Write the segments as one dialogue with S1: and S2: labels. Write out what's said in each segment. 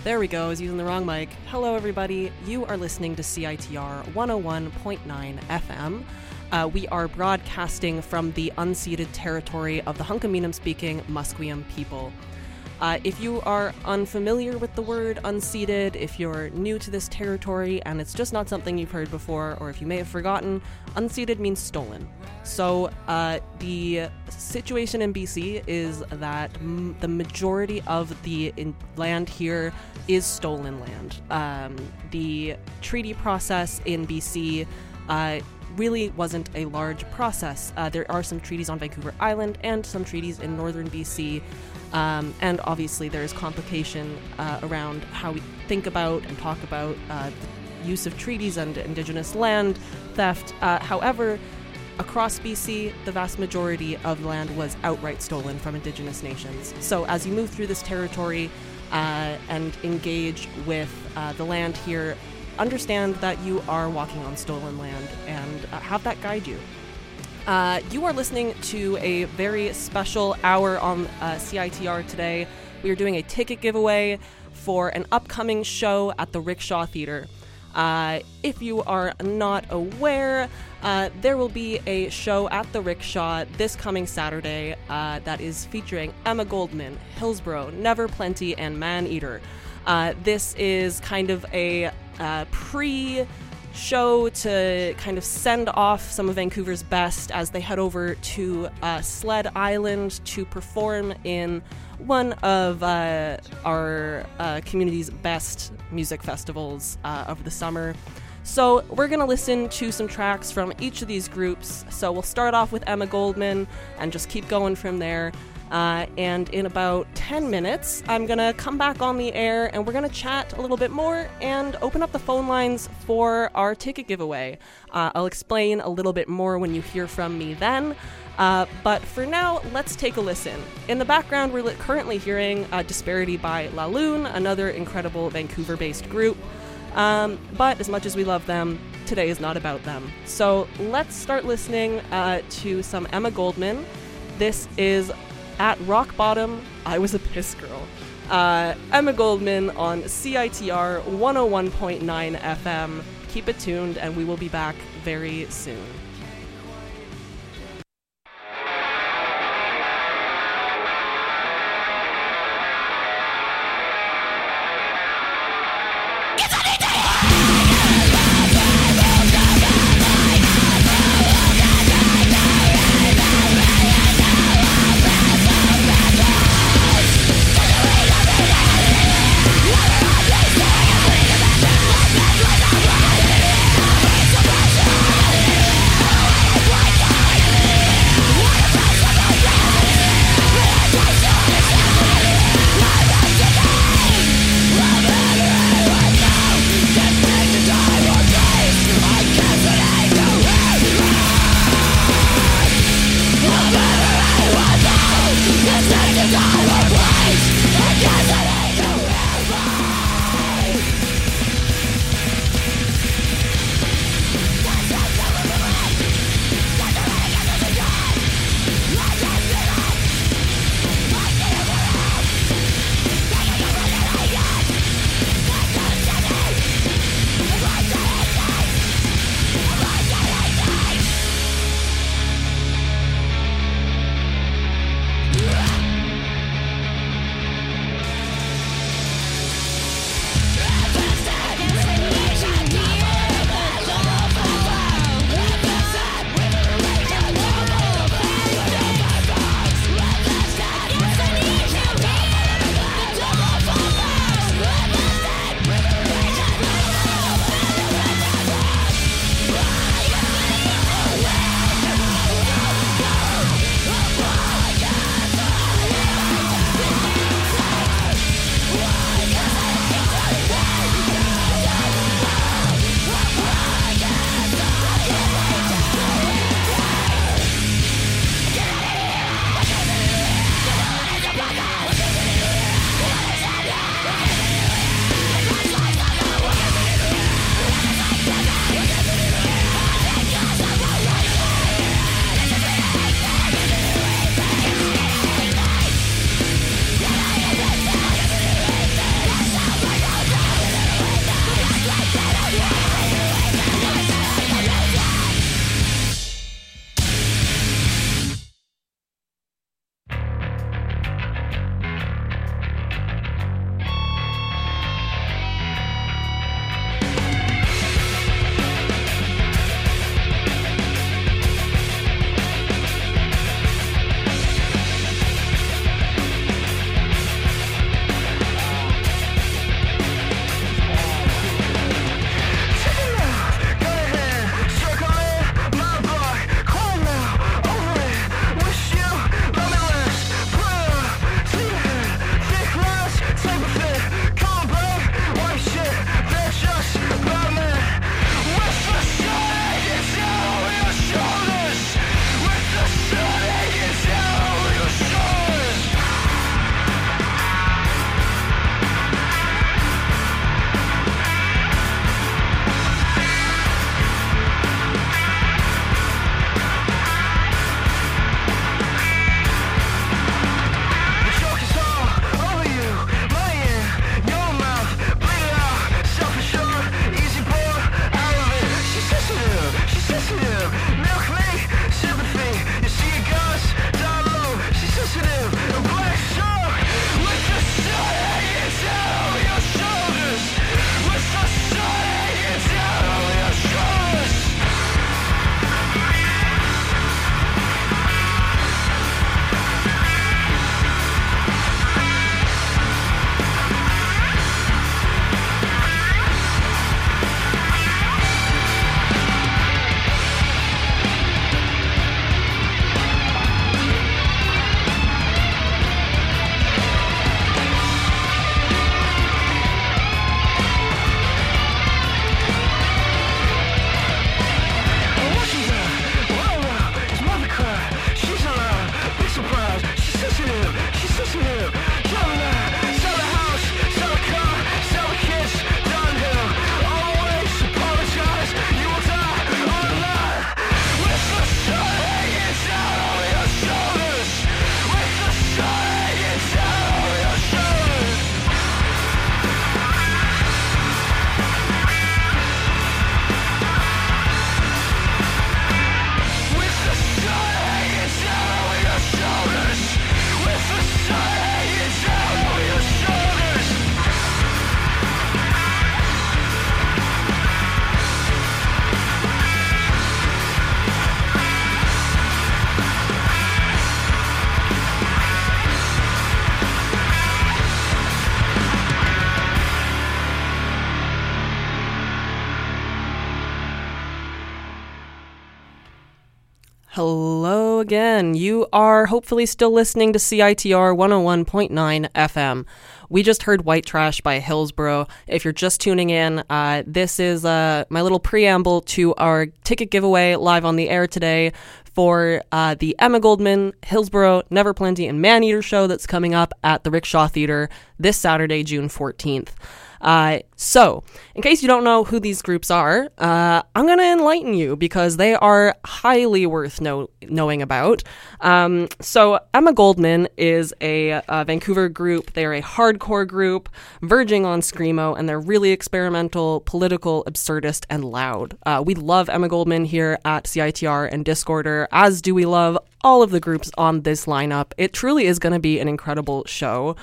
S1: There we go, I was using the wrong mic. Hello everybody, you are listening to CITR 101.9 FM. We are broadcasting from the unceded territory of the Hunkaminam-speaking Musqueam people. If you are unfamiliar with the word unceded, if you're new to this territory and it's just not something you've heard before, or if you may have forgotten, unceded means stolen. So the situation in BC is that the majority of the land here is stolen land. The treaty process in BC really wasn't a large process. There are some treaties on Vancouver Island and some treaties in northern BC. And obviously there is complication around how we think about and talk about the use of treaties and Indigenous land theft. However, across BC, the vast majority of land was outright stolen from Indigenous nations. So as you move through this territory and engage with the land here, understand that you are walking on stolen land and have that guide you. You are listening to a very special hour on CITR today. We are doing a ticket giveaway for an upcoming show at the Rickshaw Theatre. If you are not aware, there will be a show at the Rickshaw this coming Saturday that is featuring Emma Goldman, Hillsborough, Never Plenty, and Man-Eater. This is kind of a pre-show to kind of send off some of Vancouver's best as they head over to Sled Island to perform in one of our community's best music festivals of the summer. So we're going to listen to some tracks from each of these groups. So we'll start off with Emma Goldman and just keep going from there. And in about 10 minutes, I'm going to come back on the air and we're going to chat a little bit more and open up the phone lines for our ticket giveaway. I'll explain a little bit more when you hear from me then. But for now, let's take a listen. In the background, we're currently hearing Disparity by La Lune, another incredible Vancouver-based group. But as much as we love them, today is not about them. So let's start listening to some Emma Goldman. This is At Rock Bottom, I Was a Piss Girl. Emma Goldman on CITR 101.9 FM. Keep it tuned and we will be back very soon.
S2: Yeah.
S1: Hello again. You are hopefully still listening to CITR 101.9 FM. We just heard White Trash by Hillsborough. If you're just tuning in, this is my little preamble to our ticket giveaway live on the air today for the Emma Goldman, Hillsborough, Never Plenty, and Maneater show that's coming up at the Rickshaw Theatre this Saturday, June 14th. So, in case you don't know who these groups are, I'm going to enlighten you because they are highly worth knowing about. So, Emma Goldman is a Vancouver group. They are a hardcore group verging on screamo, and they're really experimental, political, absurdist, and loud. We love Emma Goldman here at CITR and Discorder, as do we love all of the groups on this lineup. It truly is going to be an incredible show.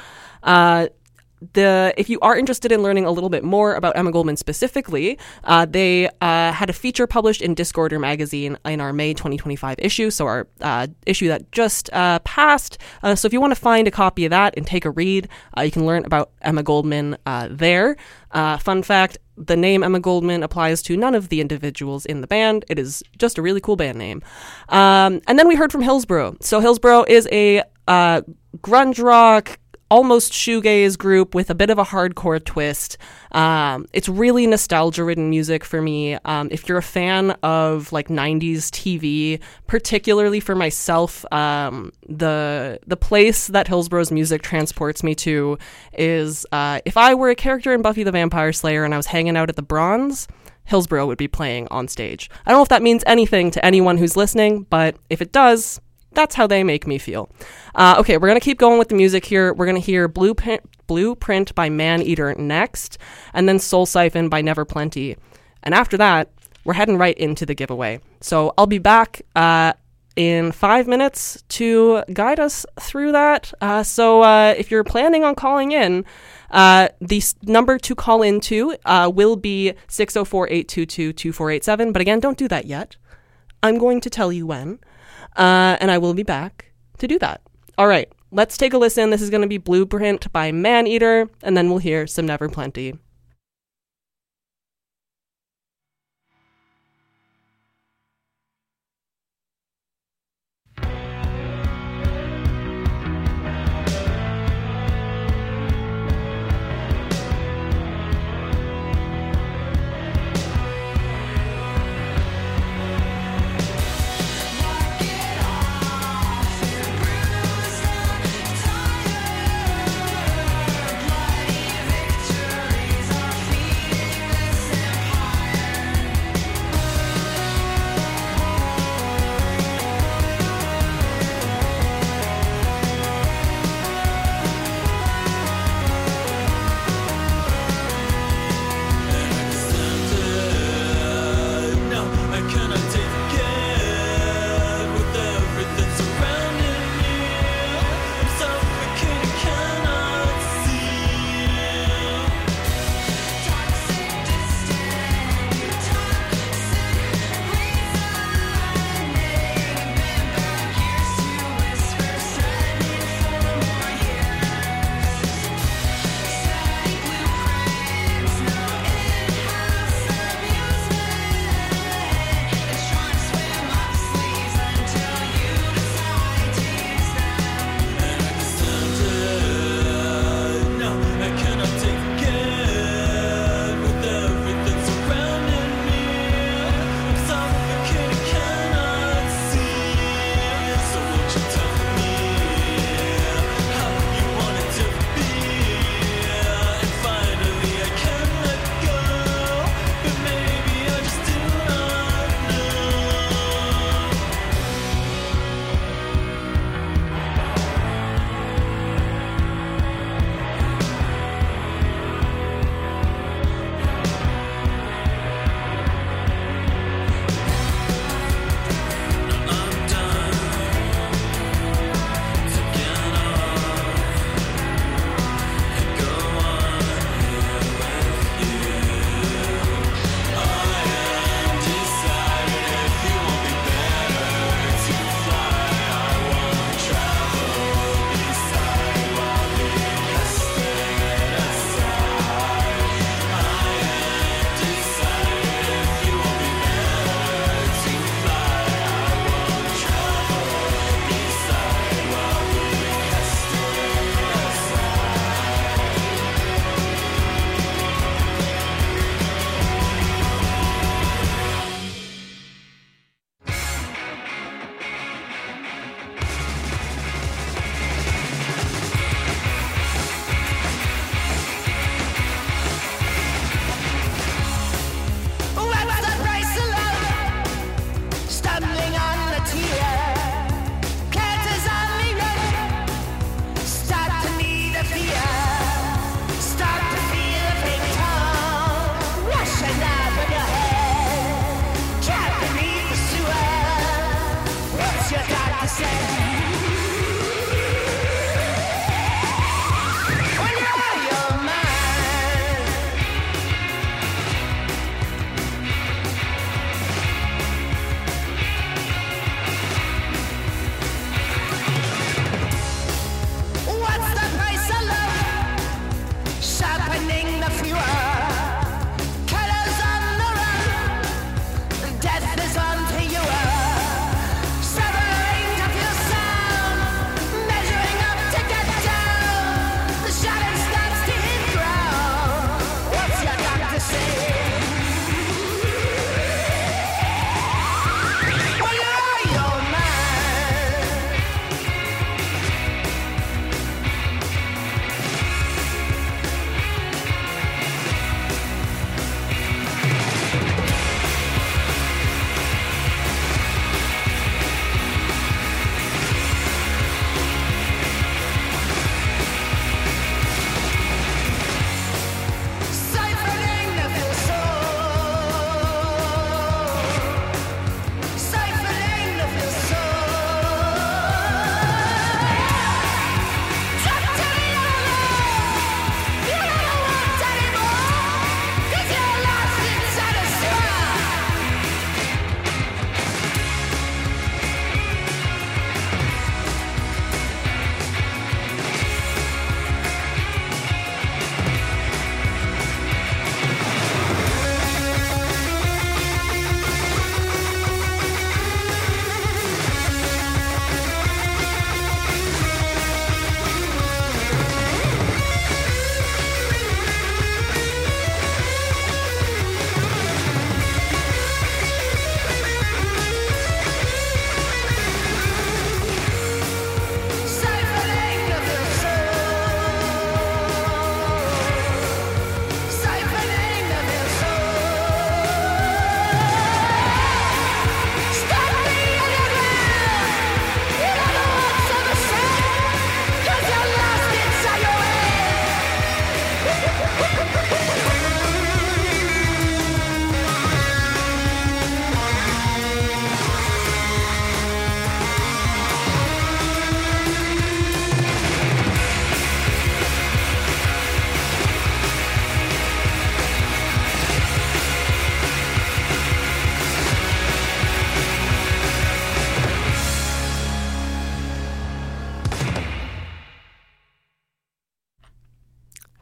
S1: If you are interested in learning a little bit more about Emma Goldman specifically, they had a feature published in Discorder magazine in our May 2025 issue, so our issue that just passed. So if you want to find a copy of that and take a read, you can learn about Emma Goldman there. Fun fact, the name Emma Goldman applies to none of the individuals in the band. It is just a really cool band name. And then we heard from Hillsborough. So Hillsborough is a grunge rock, almost shoegaze group with a bit of a hardcore twist. It's really nostalgia-ridden music for me. If you're a fan of like 90s TV, particularly for myself, the place that Hillsborough's music transports me to is if I were a character in Buffy the Vampire Slayer and I was hanging out at the Bronze, Hillsborough would be playing on stage. I don't know if that means anything to anyone who's listening, but if it does, that's how they make me feel. Okay, we're going to keep going with the music here. We're going to hear Blueprint by Maneater next, and then Soul Siphon by Never Plenty. And after that, we're heading right into the giveaway. So I'll be back in 5 minutes to guide us through that. So if you're planning on calling in, the number to call into will be 604-822-2487. But again, don't do that yet. I'm going to tell you when. And I will be back to do that. All right, let's take a listen. This is going to be Blueprint by Maneater, and then we'll hear some Never Plenty.
S2: Victories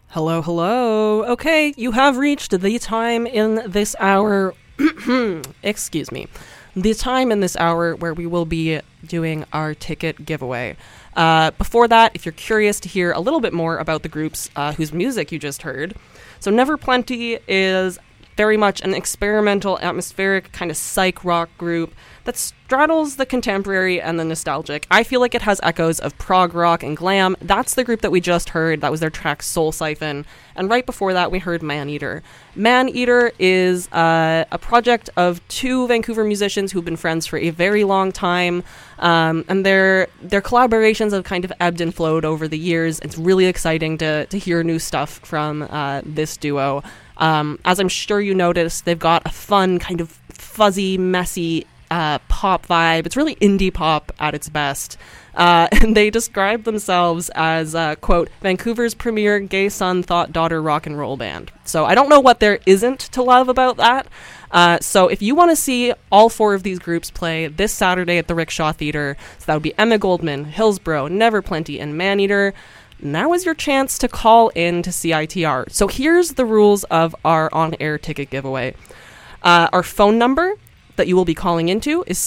S1: Hello, hello. Okay, you have reached the time in this hour. Excuse me. The time in this hour where we will be doing our ticket giveaway. Before that, if you're curious to hear a little bit more about the groups whose music you just heard, so Never Plenty is very much an experimental, atmospheric kind of psych rock group that straddles the contemporary and the nostalgic. I feel like it has echoes of prog rock and glam. That's the group that we just heard. That was their track Soul Siphon. And right before that, we heard Maneater. Maneater is a project of two Vancouver musicians who've been friends for a very long time. And their collaborations have kind of ebbed and flowed over the years. It's really exciting to hear new stuff from this duo. As I'm sure you noticed, they've got a fun, kind of fuzzy, messy pop vibe. It's really indie pop at its best. And they describe themselves as, quote, Vancouver's premier gay son, thought, daughter rock and roll band. So I don't know what there isn't to love about that. So if you want to see all four of these groups play this Saturday at the Rickshaw Theatre, so that would be Emma Goldman, Hillsborough, Never Plenty, and Maneater, now is your chance to call in to CITR. So here's the rules of our on-air ticket giveaway. Our phone number that you will be calling into is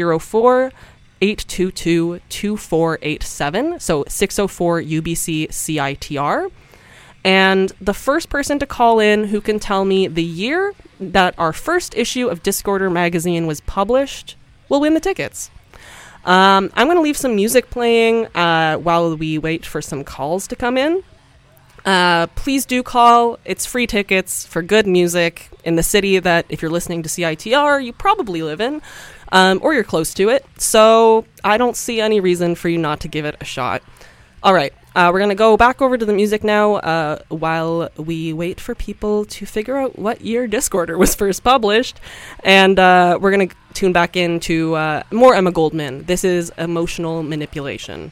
S1: 604-822-2487, so 604-UBC-CITR. And the first person to call in who can tell me the year that our first issue of Discorder magazine was published will win the tickets. I'm going to leave some music playing while we wait for some calls to come in. Please do call. It's free tickets for good music in the city that, if you're listening to CITR, you probably live in, or you're close to it. So I don't see any reason for you not to give it a shot. All right. We're going to go back over to the music now while we wait for people to figure out what year Discorder was first published. And we're going to tune back into more Emma Goldman. This is Emotional Manipulation.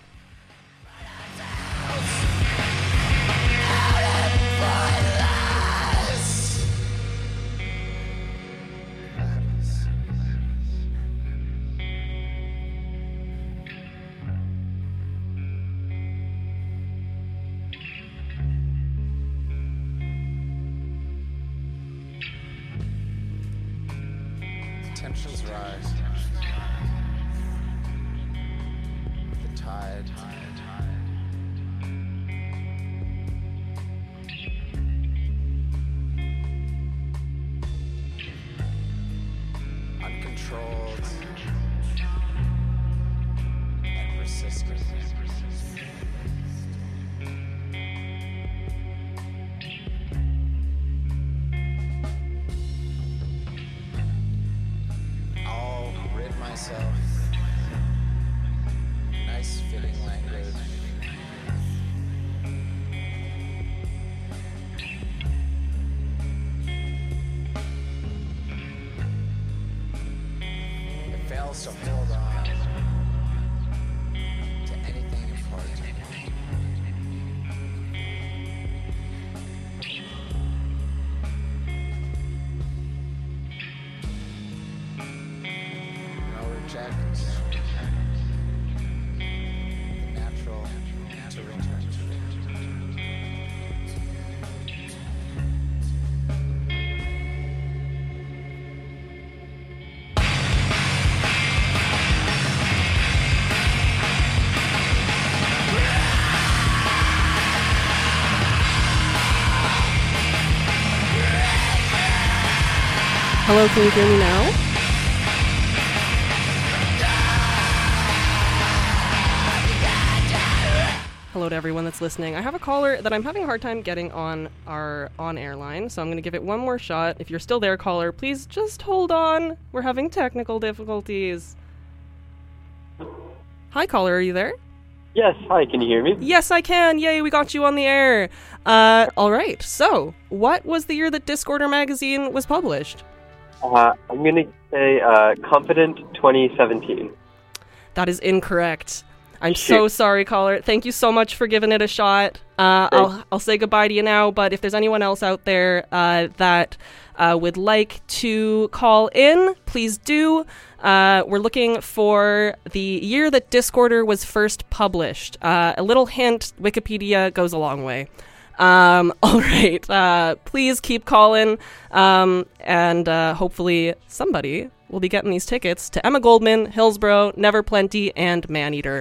S2: Tensions rise. The tide. Uncontrolled and persistent. I'll rid myself. Nice fitting language. It fails to hold on to anything important. No reject. The natural to return to.
S1: Hello, can you hear me now? Hello to everyone that's listening. I have a caller that I'm having a hard time getting on our on-air line, so I'm going to give it one more shot. If you're still there, caller, please just hold on. We're having technical difficulties. Hi, caller, are you there?
S3: Yes, hi, can you hear me?
S1: Yes, I can. Yay, we got you on the air. All right, so what was the year that Discorder magazine was published?
S3: I'm going to say Confident 2017.
S1: That is incorrect. I'm so sorry, caller. Thank you so much for giving it a shot. I'll say goodbye to you now, but if there's anyone else out there that would like to call in, please do. We're looking for the year that Discorder was first published. A little hint, Wikipedia goes a long way. All right. Please keep calling, and hopefully somebody will be getting these tickets to Emma Goldman, Hillsborough, Never Plenty, and Maneater.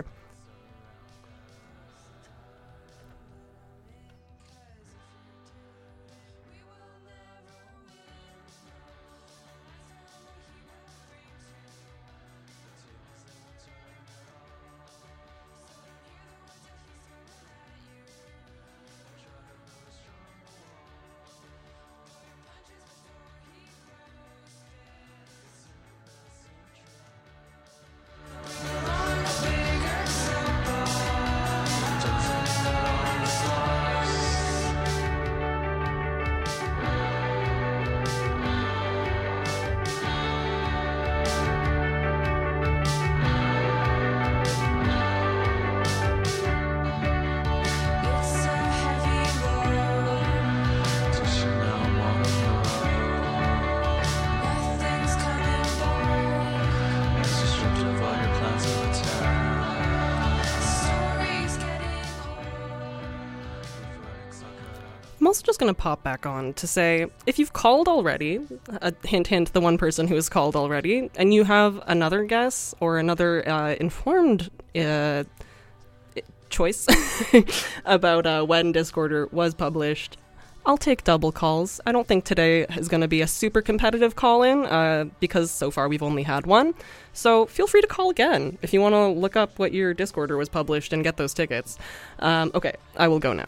S1: I'm also just going to pop back on to say, if you've called already, hint, hint, the one person who has called already, and you have another guess or another informed choice about when Discorder was published, I'll take double calls. I don't think today is going to be a super competitive call-in, because so far we've only had one. So feel free to call again if you want to look up what year Discorder was published and get those tickets. Okay, I will go now.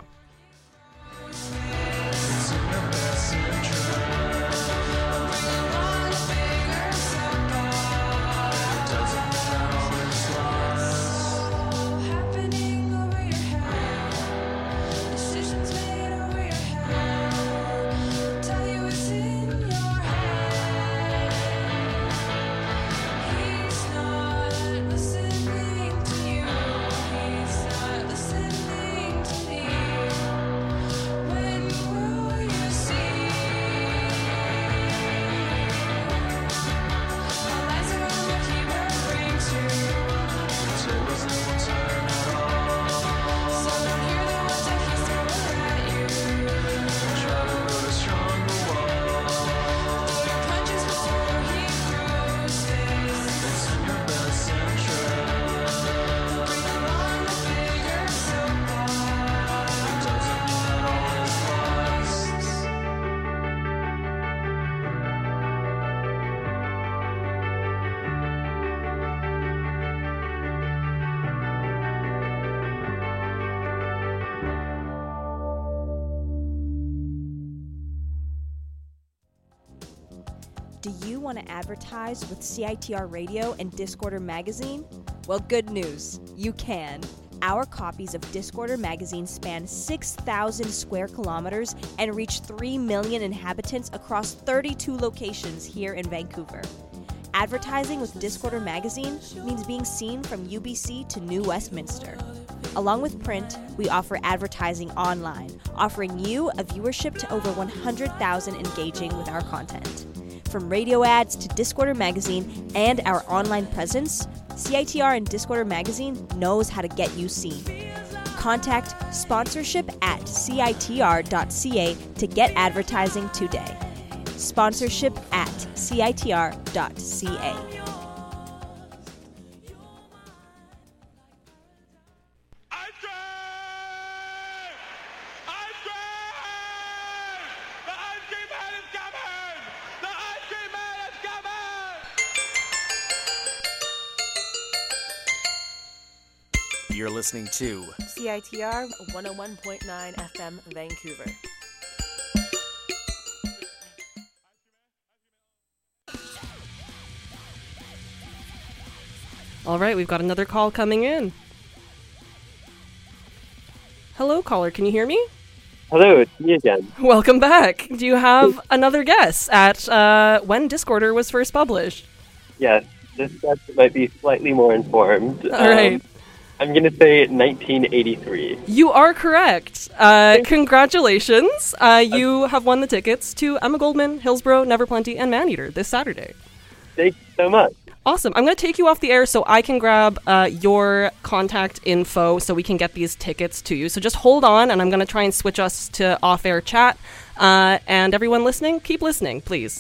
S4: Do you want to advertise with CITR Radio and Discorder Magazine? Well, good news. You can. Our copies of Discorder Magazine span 6,000 square kilometers and reach 3 million inhabitants across 32 locations here in Vancouver. Advertising with Discorder Magazine means being seen from UBC to New Westminster. Along with print, we offer advertising online, offering you a viewership to over 100,000 engaging with our content. From radio ads to Discorder Magazine and our online presence, CITR and Discorder Magazine knows how to get you seen. Contact sponsorship at citr.ca to get advertising today. Sponsorship at citr.ca.
S5: You're listening to
S6: CITR 101.9 FM Vancouver.
S1: All right, we've got another call coming in. Hello, caller. Can you hear me?
S3: Hello, it's me again.
S1: Welcome back. Do you have another guess at when Discorder was first published?
S3: Yes, this guess might be slightly more informed.
S1: All right.
S3: I'm going to say 1983.
S1: You are correct. Congratulations. You have won the tickets to Emma Goldman, Hillsborough, Never Plenty, and Maneater this Saturday.
S3: Thank you so much.
S1: Awesome. I'm going to take you off the air so I can grab your contact info so we can get these tickets to you. So just hold on, and I'm going to try and switch us to off-air chat. And everyone listening, keep listening, please.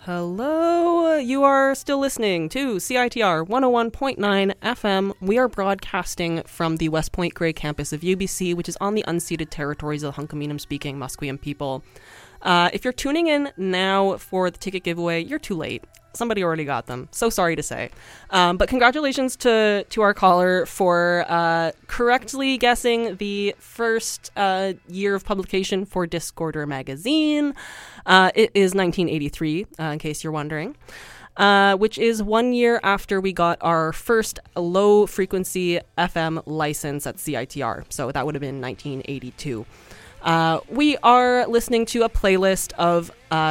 S1: Hello, you are still listening to CITR 101.9 FM. We are broadcasting from the West Point Grey campus of UBC, which is on the unceded territories of the Hunkaminam-speaking Musqueam people. If you're tuning in now for the ticket giveaway, you're too late. Somebody already got them. So sorry to say. But congratulations to our caller for correctly guessing the first year of publication for Discorder magazine. It is 1983, in case you're wondering, which is 1 year after we got our first low-frequency FM license at CITR. So that would have been 1982. We are listening to a playlist of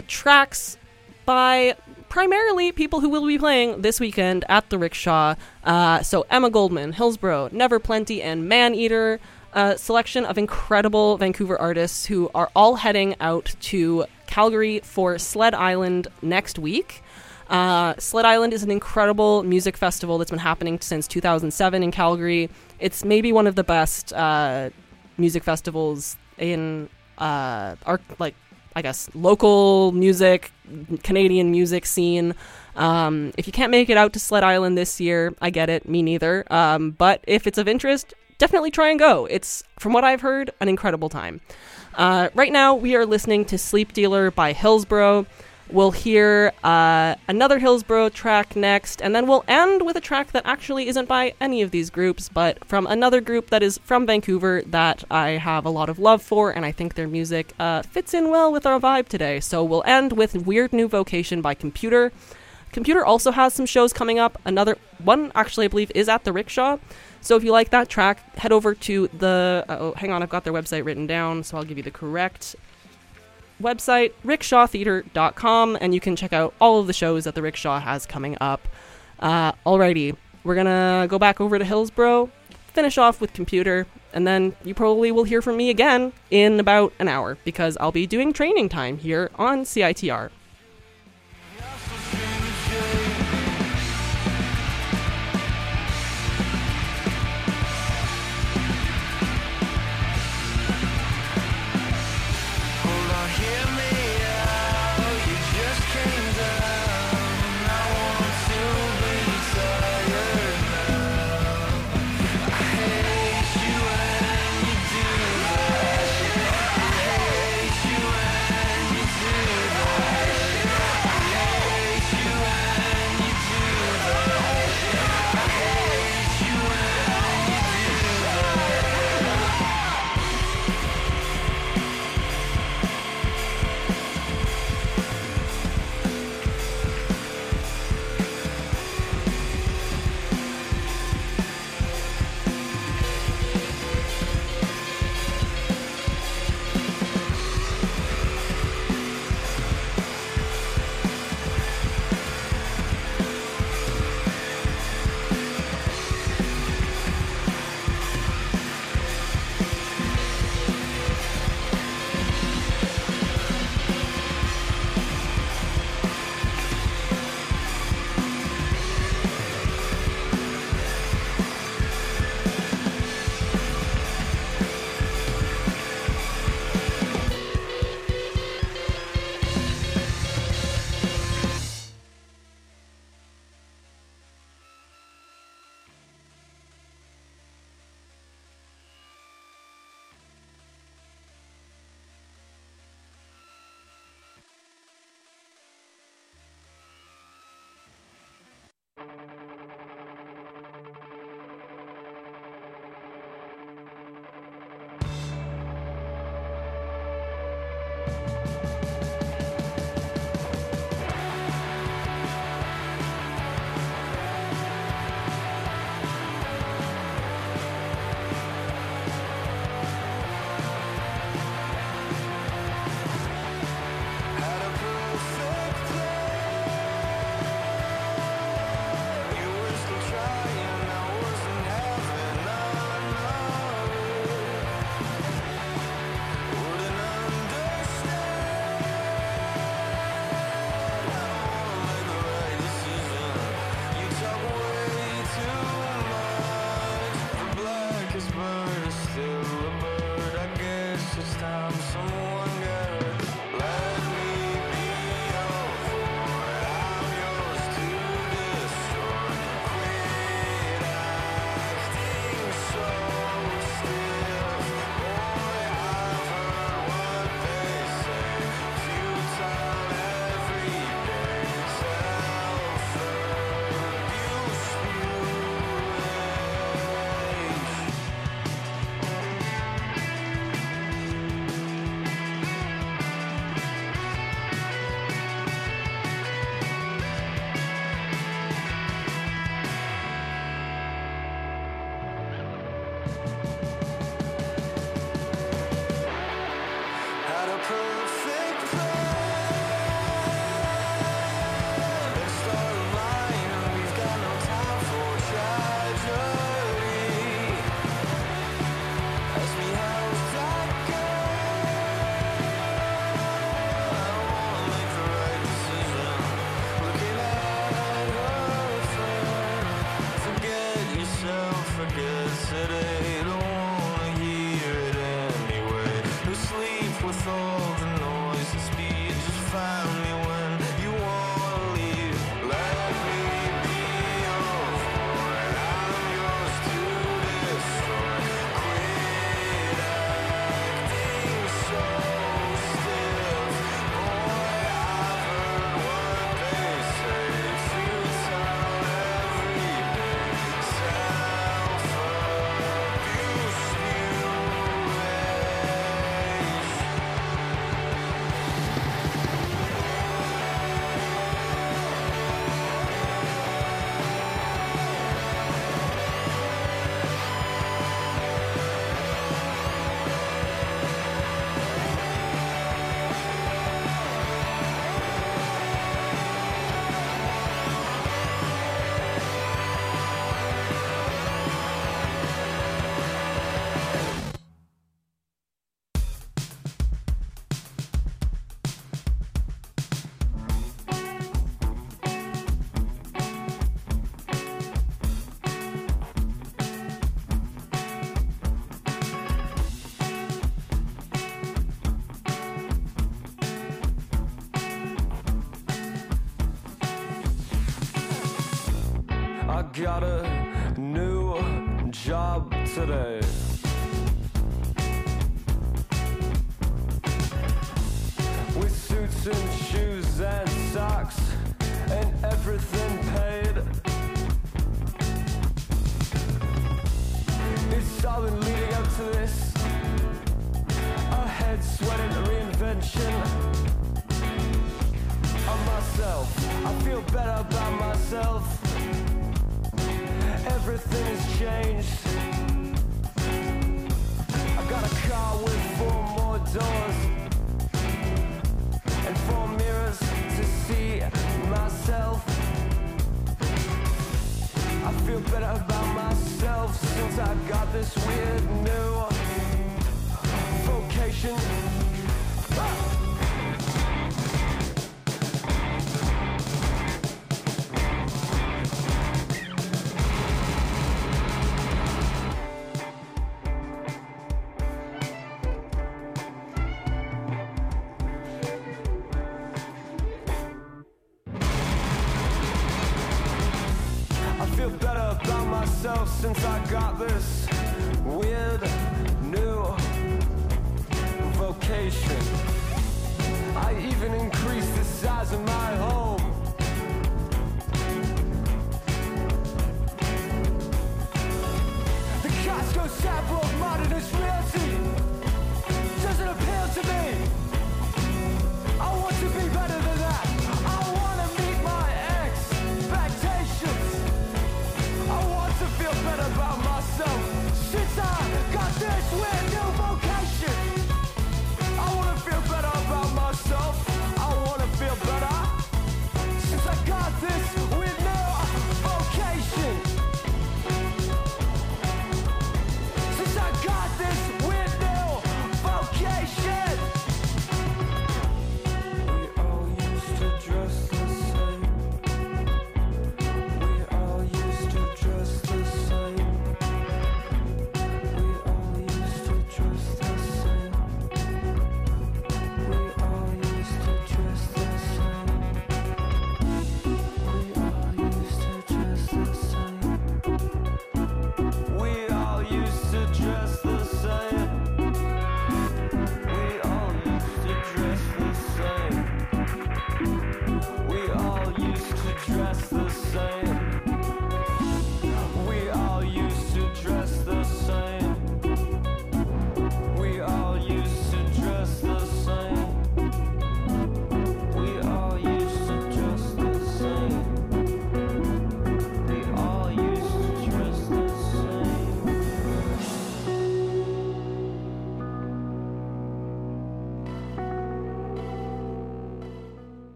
S1: tracks by primarily people who will be playing this weekend at the Rickshaw. So Emma Goldman, Hillsborough, Never Plenty, and Maneater. A selection of incredible Vancouver artists who are all heading out to Calgary for Sled Island next week. Sled Island is an incredible music festival that's been happening since 2007 in Calgary. It's maybe one of the best music festivals in our, I guess, local music, Canadian music scene. If you can't make it out to Sled Island this year, I get it, me neither. But if it's of interest, definitely try and go. It's, from what I've heard, an incredible time. Right now, we are listening to Sleep Dealer by Hillsborough. We'll hear another Hillsborough track next, and then we'll end with a track that actually isn't by any of these groups, but from another group that is from Vancouver that I have a lot of love for, and I think their music fits in well with our vibe today. So we'll end with Weird New Vocation by Computer. Computer also has some shows coming up. Another one, actually, I believe, is at the Rickshaw. So if you like that track, head over to the... hang on, I've got their website written down, so I'll give you the correct website, rickshawtheater.com, and you can check out all of the shows that the Rickshaw has coming up. Alrighty, we're gonna go back over to Hillsborough, finish off with Computer, and then you probably will hear from me again in about an hour, because I'll be doing training time here on CITR.
S7: You got a new job today. With suits and shoes and socks and everything paid. It's all been leading up to this. A head sweating reinvention of myself. I feel better about myself. Everything has changed. I got a car with 4 more doors and 4 mirrors to see myself. I feel better about myself since I got this weird new vocation. Since I got this weird new vocation, I even increased the size of my home. The Costco sample of modernist realty doesn't appeal to me. I want to be better than that. I want to meet my expectations. I want to feel better about myself since I got this weird new vocation. I want to feel better about myself. I want to feel better since I got this weird new vocation. Since I got this weird new vocation. We all used to dress the same. We all used to dress the same. We all used to dress the same. We all used to dress the same. We all used to dress the same. We all used to dress the same. We all used to dress the same. We all used to dress the same.